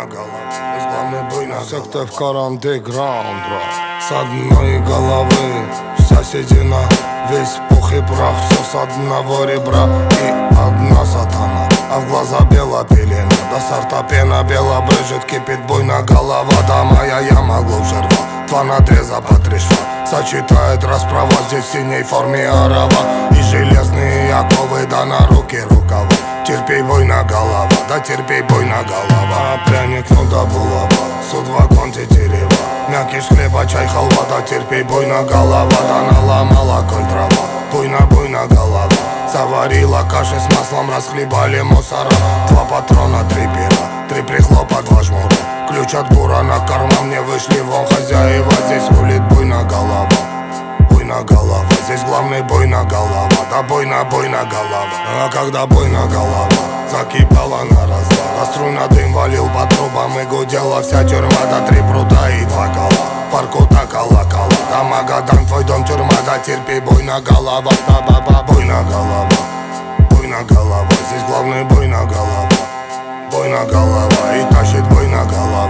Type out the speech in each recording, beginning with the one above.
голова, здесь главный буйна голова. Секта в андеграунд, с одной головы вся седина, весь пух и прах, все с одного ребра и одна сатана, а в глаза бела пелена, до сорта пена бела брызжет, кипит буйна голова. Да моя яма глубже рва, два надреза по 3 шва, сочетает расправа, здесь в синей форме арава и железные оковы, да на руки рукава. Терпей, буйна голова, да терпей, буйна голова. Пряник, ну да булава, суд вагон тетерева, мякиш хлеба, чай, халва, да терпей, буйна голова. Да наломала коль трава, буйна голова, заварила каши с маслом, расхлебали мусора. 2 патрона, 3 пера, 3 прихлопа, 2 жмура, ключ от бура на карман, мне вышли вон хозяева. Здесь рулит буйна голова, здесь главный буйна голова, да буйна голова. А когда буйна голова закипала на развал, а струна дым валил по трубам и гудела вся тюрьма. Да 3 прута и 2 кола, паркута колокола, да Магадан, твой дом тюрьма, да терпи, буйна голова, да баба, буйна голова, здесь главный буйна голова, и тащит буйна голова,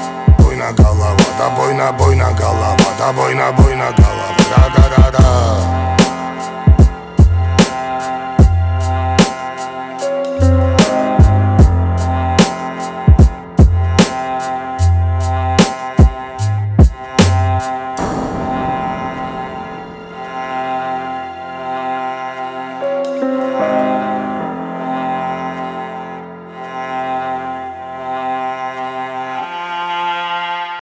да буйна голова, да буйна голова, да.